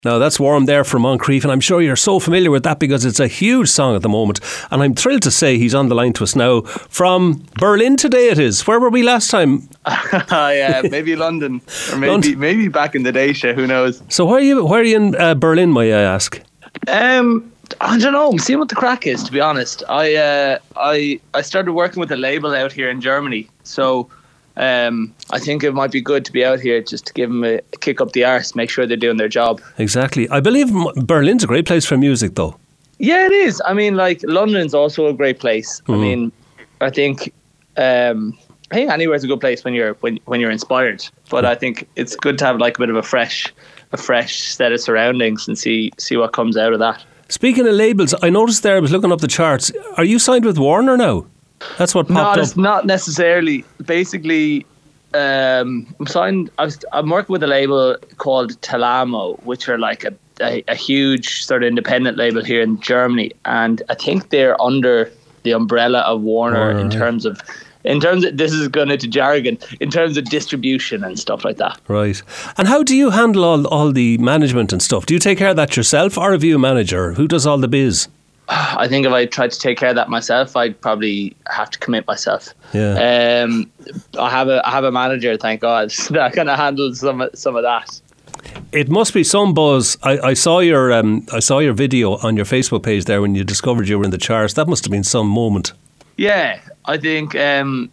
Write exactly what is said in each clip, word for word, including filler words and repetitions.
Now that's Warm there from Moncrief, and I'm sure you're so familiar with that because it's a huge song at the moment. And I'm thrilled to say he's on the line to us now from Berlin today. It is. Where were we last time? Yeah, maybe London, or maybe London. maybe back in the day. Who knows? So where are you? Where are you in uh, Berlin? May I ask? Um, I don't know. I'm seeing what the crack is. To be honest, I uh, I I started working with a label out here in Germany, so. Um, I think it might be good to be out here just to give them a kick up the arse, make sure they're doing their job. Exactly. I believe Berlin's a great place for music, though. Yeah, it is. I mean, like, London's also a great place. Mm. I mean, I think um, I think anywhere's a good place when you're when when you're inspired. But I think it's good to have like a bit of a fresh a fresh set of surroundings and see see what comes out of that. Speaking of labels, I noticed there I was looking up the charts. Are you signed with Warner now? That's what popped no, up. It's not necessarily. Basically, um, I'm signed. I was, I'm working with a label called Telamo, which are like a, a, a huge sort of independent label here in Germany, and I think they're under the umbrella of Warner in terms of. In terms of, this is going into jargon, in terms of distribution and stuff like that. Right. And how do you handle all all the management and stuff? Do you take care of that yourself, or have you a manager? Who does all the biz? I think if I tried to take care of that myself, I'd probably have to commit myself. Yeah. Um, I have a I have a manager, thank God, that kind of handles some some of that. It must be some buzz. I, I saw your um, I saw your video on your Facebook page there when you discovered you were in the charts. That must have been some moment. Yeah, I think um,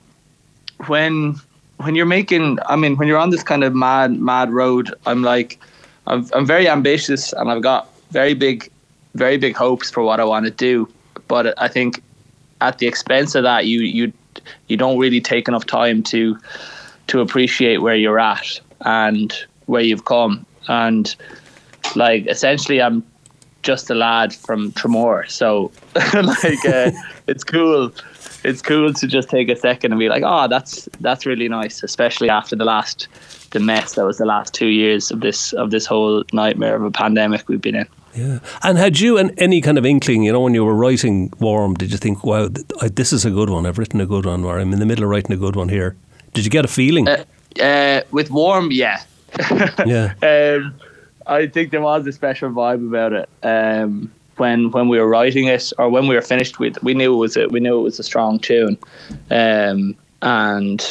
when when you're making, I mean, when you're on this kind of mad mad road, I'm like, I'm I'm very ambitious and I've got very big. very big hopes for what I want to do, but I think at the expense of that you you you don't really take enough time to to appreciate where you're at and where you've come. And like essentially I'm just a lad from Tramore, so like uh, it's cool it's cool to just take a second and be like, oh, that's that's really nice, especially after the last the mess that was the last two years of this of this whole nightmare of a pandemic we've been in. Yeah. And had you an, any kind of inkling, you know, when you were writing Warm, did you think, wow, th- I, this is a good one, I've written a good one, or I'm in the middle of writing a good one here? Did you get a feeling? Uh, uh, with Warm, yeah. Yeah. um, I think there was a special vibe about it. Um, when when we were writing it, or when we were finished with, we knew it was a, we knew it was a strong tune, um, and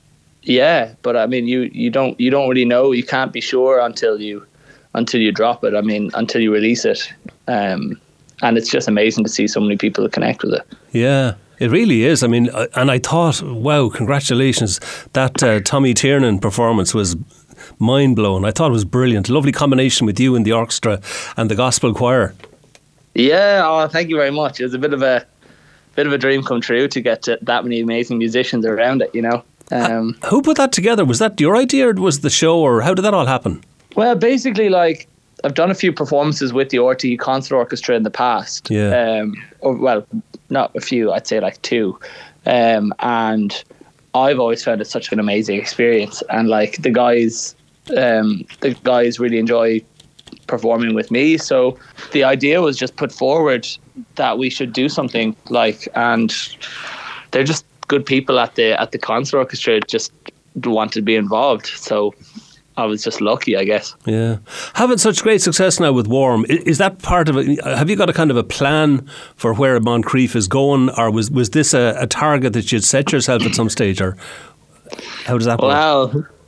yeah. But I mean, you you don't you don't really know. You can't be sure until you. until you drop it. I mean, until you release it. Um, and it's just amazing to see so many people that connect with it. Yeah, it really is. I mean, and I thought, wow, congratulations. That uh, Tommy Tiernan performance was mind-blowing. I thought it was brilliant. Lovely combination with you and the orchestra and the gospel choir. Yeah, oh, thank you very much. It was a bit of a bit of a dream come true to get to that many amazing musicians around it, you know. Um, uh, who put that together? Was that your idea, or was the show, or how did that all happen? Well, basically, like, I've done a few performances with the R T E Concert Orchestra in the past. Yeah. Um, or, well, not a few, I'd say like two. Um, and I've always found it such an amazing experience. And like the guys, um, the guys really enjoy performing with me. So the idea was just put forward that we should do something like, and they're just good people at the at the concert orchestra, just wanted to be involved. So I was just lucky, I guess. Yeah. Having such great success now with Warm, is that part of it? Have you got a kind of a plan for where Moncrief is going, or was, was this a, a target that you'd set yourself at some stage, or how does that work? Well,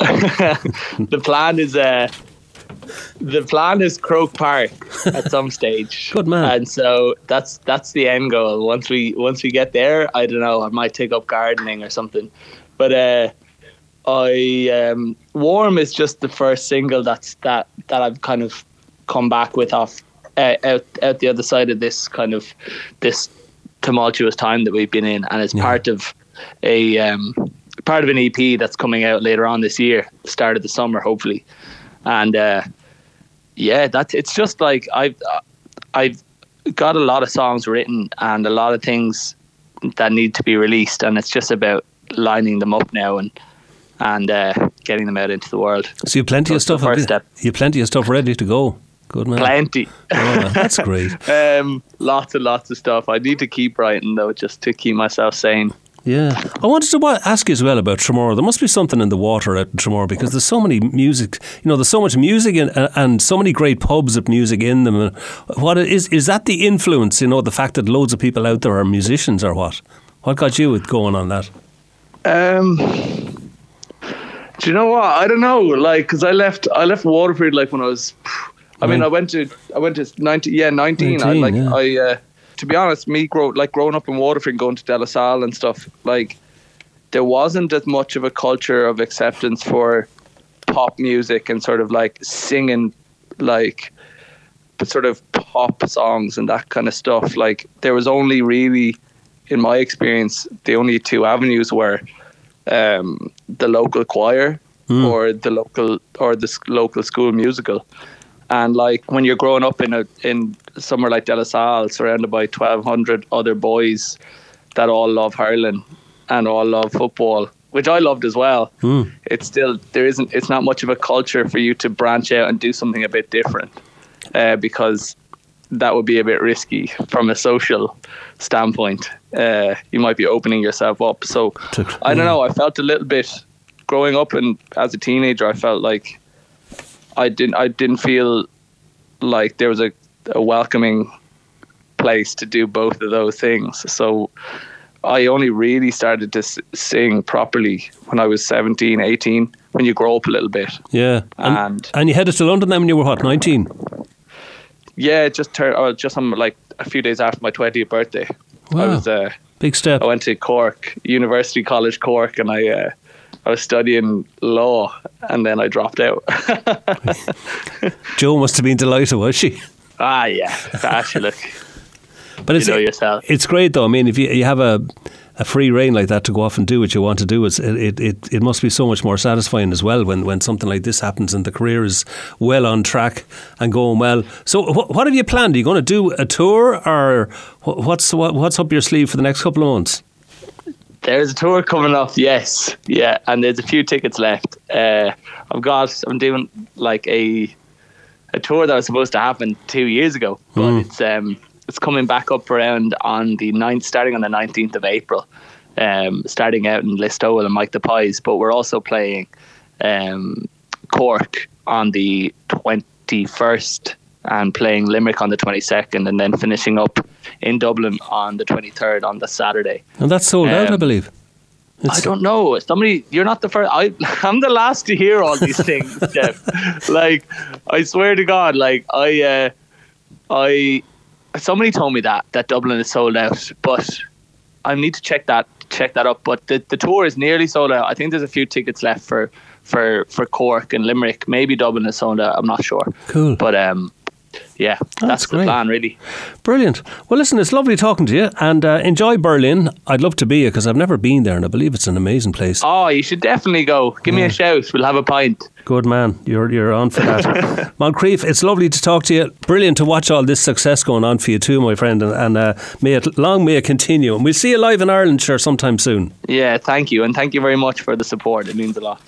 the plan is uh, the plan is Croke Park at some stage. Good man. And so that's that's the end goal. Once we once we get there, I don't know, I might take up gardening or something. But uh I um, Warm is just the first single that's that that I've kind of come back with off uh, out out the other side of this kind of this tumultuous time that we've been in, and it's yeah. part of a um, part of an E P that's coming out later on this year, start of the summer, hopefully. And uh, yeah, that's it's just like I've I've got a lot of songs written and a lot of things that need to be released, and it's just about lining them up now and. and uh, getting them out into the world. So you have plenty that's of stuff. First step. You have plenty of stuff ready to go. Good man. Plenty. Oh, that's great. um, lots and lots of stuff. I need to keep writing though, just to keep myself sane. Yeah. I wanted to wa- ask you as well about Tramore. There must be something in the water at Tramore, because there's so many music, you know, there's so much music in, uh, and so many great pubs with music in them. And what is, is that the influence, you know, the fact that loads of people out there are musicians, or what? What got you with going on that? Um, do you know what? I don't know. Like, because I left, I left Waterford like when I was, I mean, Right. I went to, I went to nineteen, yeah, nineteen. I nineteen, like, yeah. I, uh, to be honest, me grow like growing up in Waterford and going to De La Salle and stuff, like there wasn't as much of a culture of acceptance for pop music and sort of like singing like sort of pop songs and that kind of stuff. Like there was only really, in my experience, the only two avenues were um, the local choir Mm. or the local or the s- local school musical. And like when you're growing up in a in somewhere like De La Salle, surrounded by twelve hundred other boys that all love hurling and all love football, which I loved as well, Mm. it's still there isn't it's not much of a culture for you to branch out and do something a bit different, uh, because that would be a bit risky from a social standpoint. Uh, you might be opening yourself up. So To- I don't yeah. know. I felt a little bit growing up and as a teenager. I felt like I didn't. I didn't feel like there was a, a welcoming place to do both of those things. So I only really started to s- sing properly when I was seventeen, eighteen, when you grow up a little bit. Yeah. And, And- and you headed to London then when you were, what, nineteen? Yeah, just turned. Oh, just on like a few days after my twentieth birthday. I Wow. was. Uh, Big step. I went to Cork, University College Cork, and I. Uh, I was studying law, and then I dropped out. Jo must have been delighted, was she? ah, yeah. Actually, look, But it's you know yourself. it's great though. I mean, if you you have a a free reign like that to go off and do what you want to do, it's, it, it it must be so much more satisfying as well when, when something like this happens and the career is well on track and going well. So wh- what have you planned? Are you going to do a tour, or wh- what's what, what's up your sleeve for the next couple of months? There's a tour coming up, yes, yeah, and there's a few tickets left. Uh, I've got, I'm doing like a a tour that was supposed to happen two years ago, but Mm. it's um it's coming back up around on the ninth, starting on the nineteenth of April, um, starting out in Listowel and Mike the Pies, but we're also playing um Cork on the twenty-first and playing Limerick on the twenty-second, and then finishing up in Dublin on the twenty-third on the Saturday. And that's sold out, I Um, believe. I don't know. Somebody, you're not the first. I, I'm the last to hear all these things, Jeff. Like, I swear to God, like I, uh, I, somebody told me that that Dublin is sold out, but I need to check that check that up. But the, the tour is nearly sold out. I think there's a few tickets left for for for Cork and Limerick. Maybe Dublin is sold out. I'm not sure. Cool. But um, yeah, that's, the great. plan, really. Brilliant. Well, listen, it's lovely talking to you, and uh, enjoy Berlin. I'd love to be you because I've never been there, and I believe it's an amazing place. Oh, you should definitely go. Give me a shout. We'll have a pint. Good man, you're you're on for that. Moncrief, it's lovely to talk to you. Brilliant to watch all this success going on for you too, my friend, and, and uh, may it long may it continue. And we'll see you live in Ireland, sure, sometime soon. Yeah, thank you, and thank you very much for the support. It means a lot.